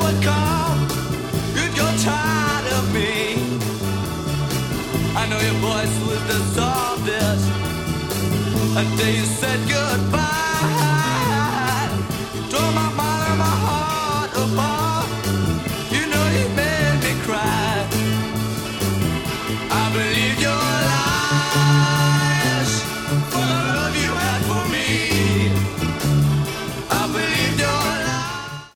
would come, you'd grow tired of me. I know your voice was the softest until you said goodbye.